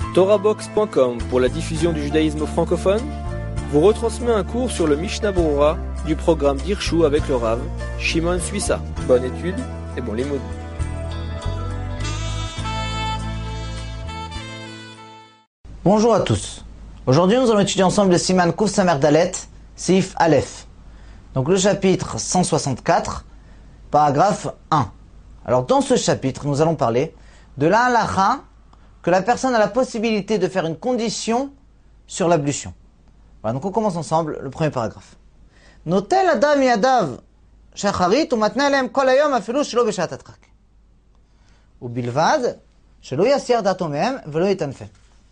TorahBox.com pour la diffusion du judaïsme francophone vous retransmet un cours sur le Mishnah Berurah du programme d'Hirshu avec le Rav Shimon Suissa. Bonne étude et bon limoud. Bonjour à tous. Aujourd'hui, nous allons étudier ensemble le Siman Kuf Samer Dalet, Seif Aleph. Donc le chapitre 164, paragraphe 1. Alors dans ce chapitre, nous allons parler de la halacha que la personne a la possibilité de faire une condition sur l'ablution. Voilà, donc on commence ensemble le premier paragraphe. Notel adam yadav shacharit umatna alem kol hayom afilu shelo beshat atrak. Ubilvad shelo yasir dato mehem velo yitanfe.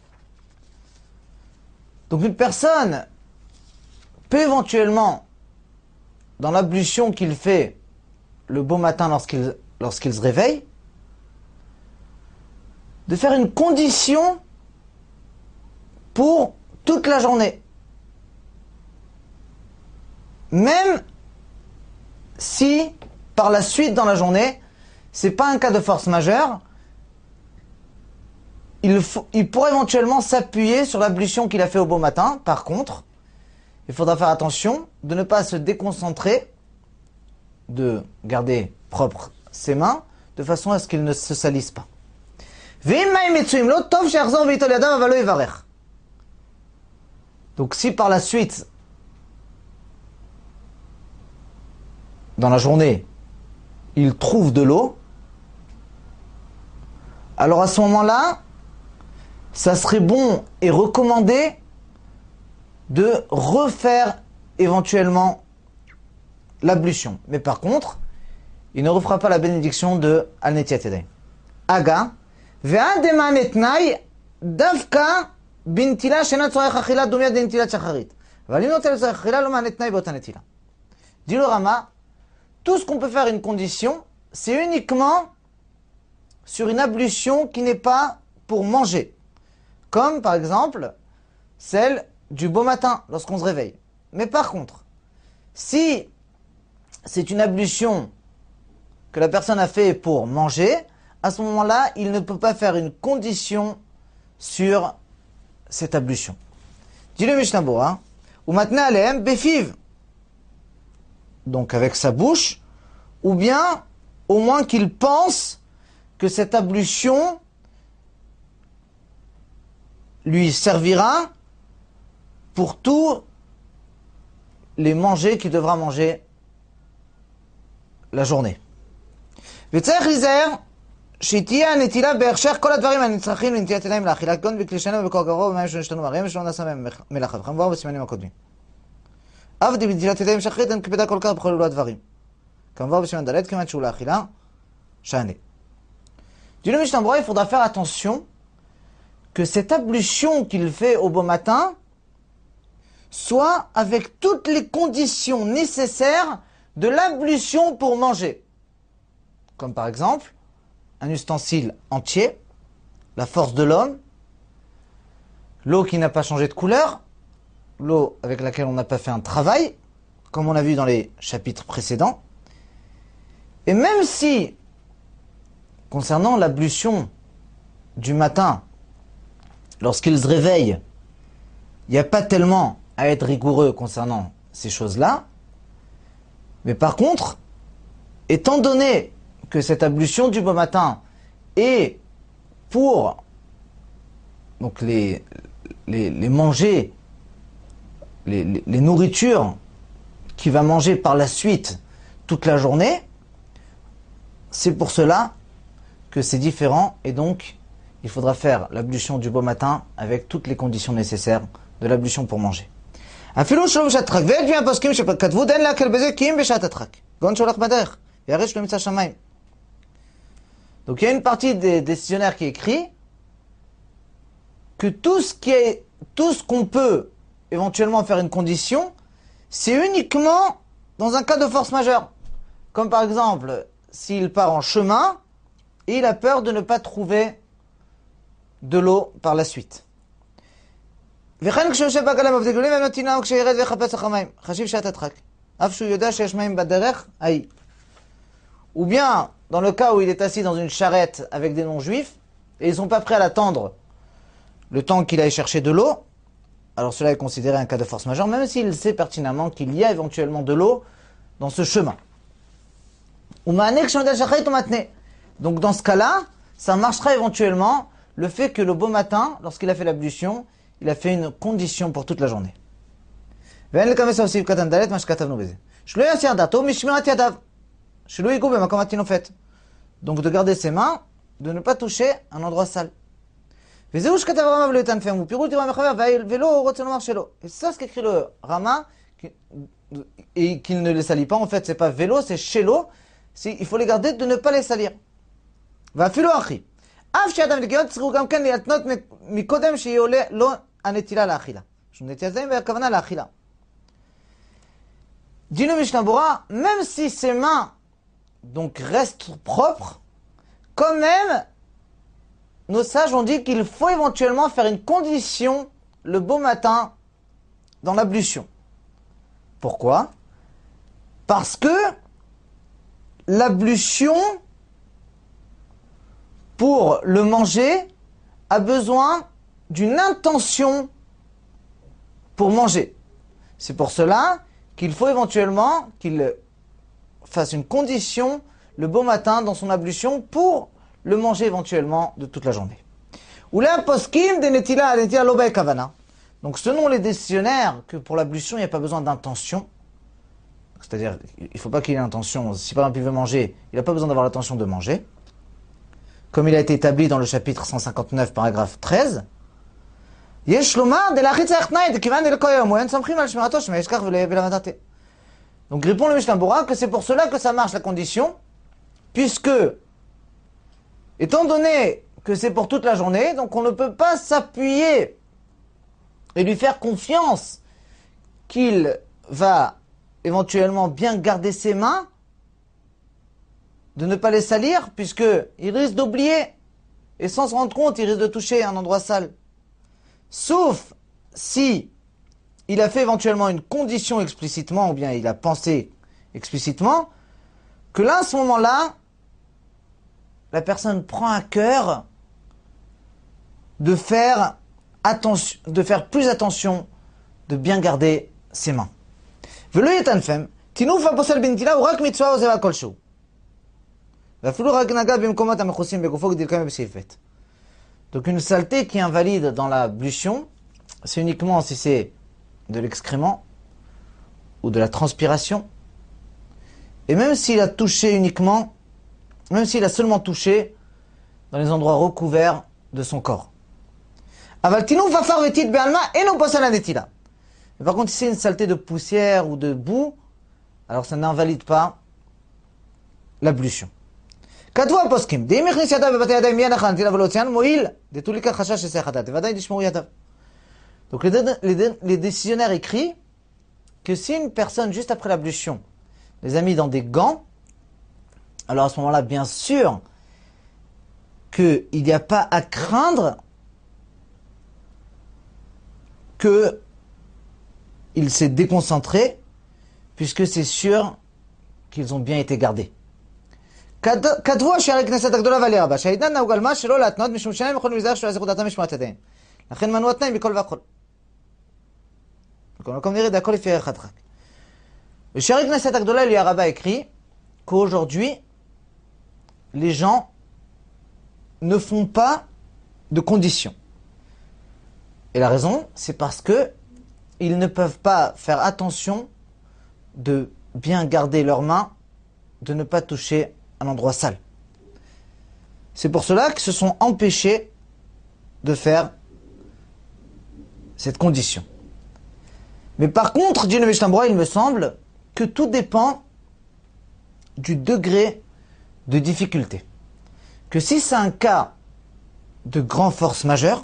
Donc une personne peut éventuellement, dans l'ablution qu'il fait le beau matin lorsqu'il se réveille, de faire une condition pour toute la journée. Même si, par la suite dans la journée, c'est pas un cas de force majeure, il pourrait éventuellement s'appuyer sur l'ablution qu'il a fait au beau matin. Par contre, il faudra faire attention de ne pas se déconcentrer, de garder propres ses mains, de façon à ce qu'ils ne se salissent pas. Donc si par la suite, dans la journée, il trouve de l'eau, alors à ce moment-là, ça serait bon et recommandé de refaire éventuellement l'ablution. Mais par contre, il ne refera pas la bénédiction de Al-Netiat Yadayim. Aga, ve'ad deman etnai davka bintila shena tzorech achila dumia de netilat shacharit. Valim notel tzorech achila lo man etnai beota netila. Dit le Rama, tout ce qu'on peut faire une condition, c'est uniquement sur une ablution qui n'est pas pour manger. Comme par exemple celle du beau matin lorsqu'on se réveille. Mais par contre, si c'est une ablution que la personne a fait pour manger, à ce moment-là, il ne peut pas faire une condition sur cette ablution. Dit le Mishnah Berurah, ou maintenant alehem befiv, donc avec sa bouche, ou bien au moins qu'il pense que cette ablution lui servira pour tous les manger qu'il devra manger la journée. וצריך להיזהר שתהיה הנטילה בהכשר כל הדברים הנצרכים לנטילת ידיים לאכילת גון בכלי שינה ובקור גרוע ובמים שנשתנו מרעים ושלא נעשה מהם מלאכה וכמובן בסימנים הקודמים. עבדי בנטילת ידיים שחרית אין כבדה כל כך בכל אלו הדברים. כמובן בסימן ד' כיוון שהוא לאכילה שענה. Dit le Mishnah Berurah, il faudra faire attention que cette ablution qu'il fait au beau matin soit avec toutes les conditions nécessaires de l'ablution pour manger. Comme par exemple, un ustensile entier, la force de l'homme, l'eau qui n'a pas changé de couleur, l'eau avec laquelle on n'a pas fait un travail, comme on a vu dans les chapitres précédents. Et même si, concernant l'ablution du matin, lorsqu'il se réveille, il n'y a pas tellement à être rigoureux concernant ces choses-là. Mais par contre, étant donné que cette ablution du beau matin est pour donc les manger, les nourritures qu'il va manger par la suite toute la journée, c'est pour cela que c'est différent et donc il faudra faire l'ablution du beau matin avec toutes les conditions nécessaires de l'ablution pour manger. אפילו שלא בשעת התרק, ויש בין הפוסקים שכתבו דין להקל בזה כי אם בשעת התרק. גאון שהולך בדרך, וירש לא ימצא שמיים. Donc il y a une partie des décisionnaires qui écrit que tout ce qu'on peut éventuellement faire une condition, c'est uniquement dans un cas de force majeure. Comme par exemple, s'il part en chemin et il a peur de ne pas trouver de l'eau par la suite. וכן כשיושב בעגלה מבדיל גלולים ומתינה או כשירד ויחפש אחר מים. חשיב שעת הדחק. אף שהוא יודע שיש מים בדרך, ההיא. Ou bien, dans le cas où il est assis dans une charrette avec des non-juifs, et ils ne sont pas prêts à l'attendre le temps qu'il aille chercher de l'eau, alors cela est considéré un cas de force majeure, même s'il sait pertinemment qu'il y a éventuellement de l'eau dans ce chemin. Donc dans ce cas-là, ça marchera éventuellement le fait que le beau matin, lorsqu'il a fait l'ablution, il a fait une condition pour toute la journée. Donc de garder ses mains, de ne pas toucher un endroit sale. Et c'est ça ce qu'écrit le Rama, et qu'il ne les salit pas. En fait, c'est pas vélo, c'est chélo. Il faut les garder de ne pas les salir. Dit le Mishnah Bora, même si ses mains donc restent propres, quand même, nos sages ont dit qu'il faut éventuellement faire une condition le beau matin dans l'ablution. Pourquoi? Parce que l'ablution, pour le manger, a besoin d'une intention pour manger. C'est pour cela qu'il faut éventuellement qu'il fasse une condition le beau matin dans son ablution pour le manger éventuellement de toute la journée. Donc selon les décisionnaires que pour l'ablution il n'y a pas besoin d'intention, c'est-à-dire il ne faut pas qu'il ait l'intention, si par exemple il veut manger, il n'a pas besoin d'avoir l'intention de manger, comme il a été établi dans le chapitre 159 paragraphe 13. Donc répond le Mishnah Bora que c'est pour cela que ça marche la condition, puisque étant donné que c'est pour toute la journée, donc on ne peut pas s'appuyer et lui faire confiance qu'il va éventuellement bien garder ses mains, de ne pas les salir, puisqu'il risque d'oublier, et sans se rendre compte, il risque de toucher un endroit sale. Sauf si il a fait éventuellement une condition explicitement, ou bien il a pensé explicitement, que là, à ce moment-là, la personne prend à cœur de faire attention, de faire plus attention, de bien garder ses mains. Donc une saleté qui invalide dans l'ablution, c'est uniquement si c'est de l'excrément ou de la transpiration. Et même s'il a touché uniquement, même s'il a seulement touché dans les endroits recouverts de son corps. Mais par contre, si c'est une saleté de poussière ou de boue, alors ça n'invalide pas l'ablution. Donc les décisionnaires écrivent que si une personne, juste après l'ablution, les a mis dans des gants, alors à ce moment-là, bien sûr, qu'il n'y a pas à craindre qu'il s'est déconcentré, puisque c'est sûr qu'ils ont bien été gardés. כתבו שערי כנסת הגדולה ועלי רבה, שהעידן נהוג על מה שלא להתנות משום שאינם יכולים להיזהר שלא יזכו דעתם משמעת ידיהם. לכן מנעו התנאים מכל והכל. בכל מקום נראה הכל לפי ערך הדחק. ושערי כנסת הגדולה עלי הרבה écrit qu'aujourd'hui, les gens ne font pas de conditions. Et la raison, c'est parce que ils ne peuvent pas faire attention de bien garder leurs mains, de ne pas toucher un endroit sale. C'est pour cela qu'ils se sont empêchés de faire cette condition. Mais par contre, dit le Mishnah Bora, il me semble que tout dépend du degré de difficulté. Que si c'est un cas de grande force majeure,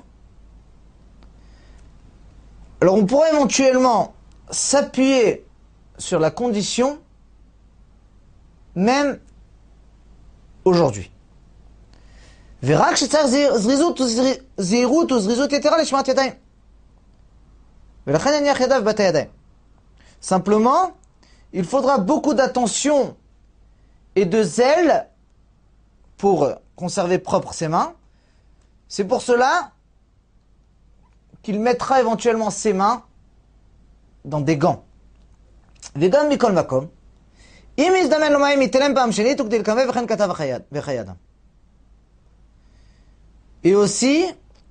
alors on pourrait éventuellement s'appuyer sur la condition même aujourd'hui. Simplement, il faudra beaucoup d'attention et de zèle pour conserver propres ses mains. C'est pour cela qu'il mettra éventuellement ses mains dans des gants. וגם מכל מקום, אם יזדמן לו מים יתלם פעם שנית וכדי לקמא וכן כתב בחיי אדם. Et aussi,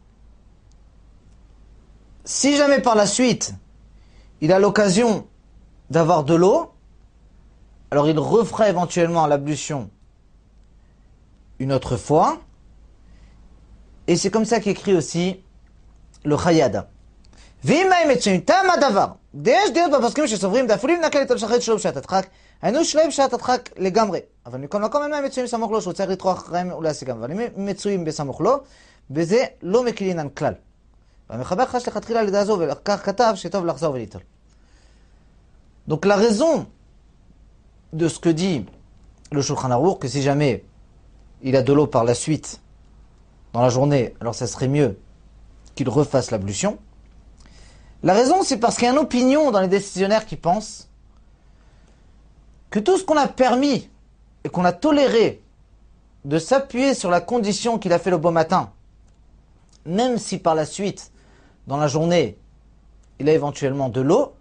si jamais par la suite, il a l'occasion d'avoir de l'eau, alors il refera éventuellement l'ablution une autre fois. Et c'est comme ça qu'écrit aussi le Chayada. ואם מים מצויים, תם הדבר. יש דעות בפוסקים שסוברים, דאפולים נקל ליטול שחרית שלו בשעת הדחק. היינו שלם בשעת הדחק לגמרי. אבל מכל מקום אין מים מצויים סמוך לו, שהוא צריך לטרוח אחריהם ולהשיגם. אבל אם מצויים בסמוך לו, בזה לא מקילינן כלל. והמחבר חש לכתחילה לידה זו, וכך כתב שטוב לחזור וליטול. Donc la raison de ce que dit le Shulchan Aruch, que si jamais il a de l'eau par la suite dans la journée, alors ça serait mieux qu'il refasse l'ablution. La raison, c'est parce qu'il y a une opinion dans les décisionnaires qui pensent que tout ce qu'on a permis et qu'on a toléré de s'appuyer sur la condition qu'il a fait le beau matin, même si par la suite, dans la journée, il a éventuellement de l'eau,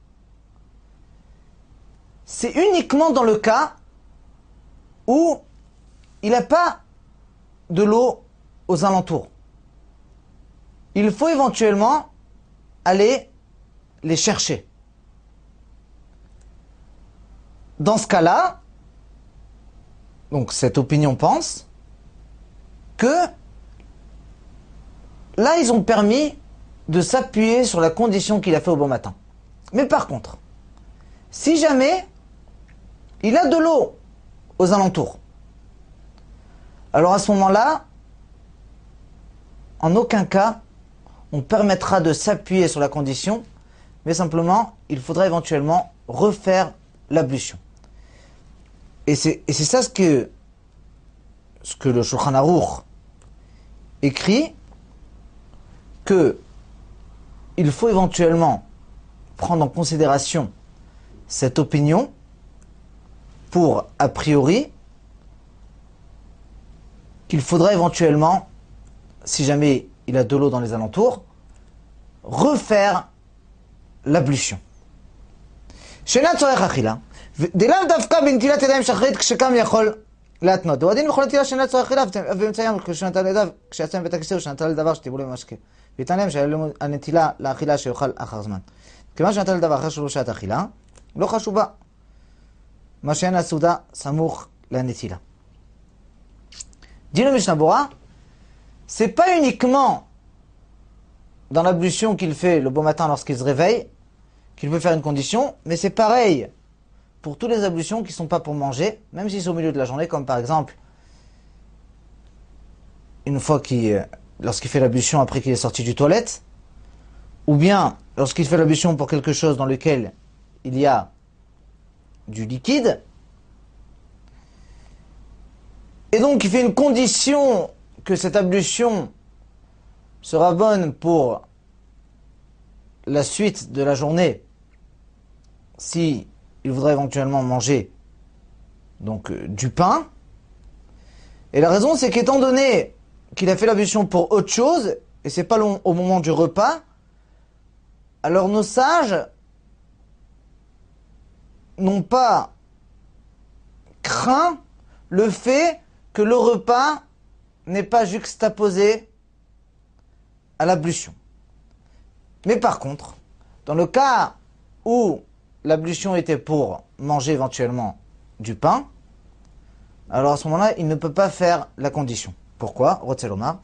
c'est uniquement dans le cas où il n'a pas de l'eau aux alentours. Il faut éventuellement aller les chercher. Dans ce cas-là, donc cette opinion pense que là ils ont permis de s'appuyer sur la condition qu'il a fait au bon matin. Mais par contre, si jamais il a de l'eau aux alentours, alors à ce moment-là, en aucun cas, on permettra de s'appuyer sur la condition, mais simplement, il faudra éventuellement refaire l'ablution. Et c'est ça ce que le Shulchan Aruch écrit, que il faut éventuellement prendre en considération cette opinion pour, a priori, qu'il faudra éventuellement, si jamais il a de l'eau dans les alentours, refaire l'ablution. שאינה צורך אכילה, דלאו דווקא בנטילת ידיים שחרית כשקם יכול להתנות. דו הדין בכל נטילה שאינה צורך אכילה, ואמצע ים כשנטל ידיו, כשיצא מבית הכיסא ושנטל לדבר שטיבולו במשקה. ויתן להם שהנטילה לאכילה שיאכל אחר זמן. כיוון שנטל לדבר אחר שלו שעת אכילה, לא חשובה. מה שאין הסעודה סמוך לנטילה. Dit le Mishnah Bora, c'est pas uniquement dans l'ablution qu'il fait le beau matin lorsqu'il se réveille qu'il peut faire une condition, mais c'est pareil pour toutes les ablutions qui ne sont pas pour manger, même si c'est au milieu de la journée, comme par exemple une fois lorsqu'il fait l'ablution après qu'il est sorti du toilette, ou bien lorsqu'il fait l'ablution pour quelque chose dans lequel il y a du liquide, et donc il fait une condition que cette ablution sera bonne pour la suite de la journée, si il voudrait éventuellement manger donc du pain. Et la raison, c'est qu'étant donné qu'il a fait l'ablution pour autre chose, et c'est pas au moment du repas, alors nos sages n'ont pas craint le fait que le repas n'est pas juxtaposé à l'ablution. Mais par contre, dans le cas où l'ablution était pour manger éventuellement du pain, alors à ce moment-là, il ne peut pas faire la condition. Pourquoi? Rotzelomar.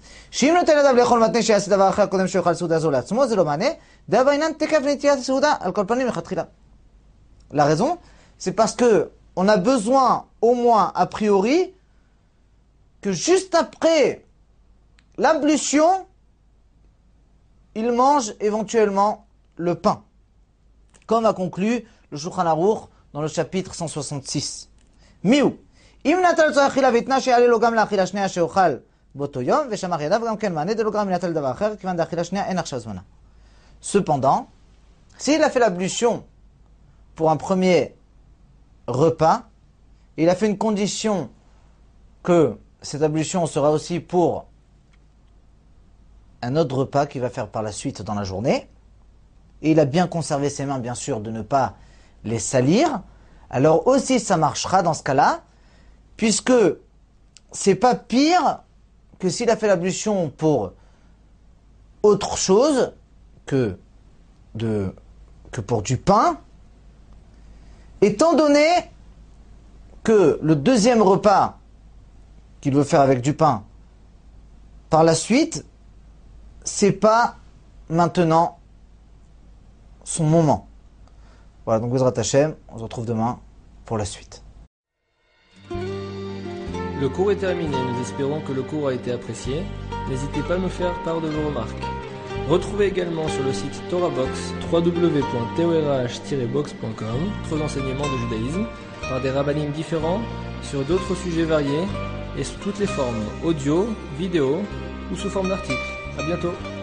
La raison, c'est parce que on a besoin, au moins a priori, que juste après l'ablution, il mange éventuellement le pain. Comme a conclu le Shulchan Aruch dans le chapitre 166. Miou. אם נטל לצורך אכילה והתנה שיעלה לו גם לאכילה שנייה שאוכל באותו יום ושמח ידיו גם כן מענה דלא גרם מנטל דבר אחר כיוון דאכילה שנייה אין עכשיו זמנה. Cependant, s'il a fait l'ablution pour un premier repas, il a fait une condition que cette ablution sera aussi pour un autre repas qu'il va faire par la suite dans la journée, et il a bien conservé ses mains, bien sûr, de ne pas les salir, alors aussi ça marchera dans ce cas-là, puisque c'est pas pire que s'il a fait l'ablution pour autre chose que pour du pain, étant donné que le deuxième repas qu'il veut faire avec du pain, par la suite, c'est pas maintenant son moment. Voilà, donc Bezrat Hashem, on se retrouve demain pour la suite. Le cours est terminé, nous espérons que le cours a été apprécié. N'hésitez pas à nous faire part de vos remarques. Retrouvez également sur le site TorahBox www.torah-box.com d'autres enseignements de judaïsme par des rabbinim différents sur d'autres sujets variés et sous toutes les formes, audio, vidéo ou sous forme d'articles. À bientôt.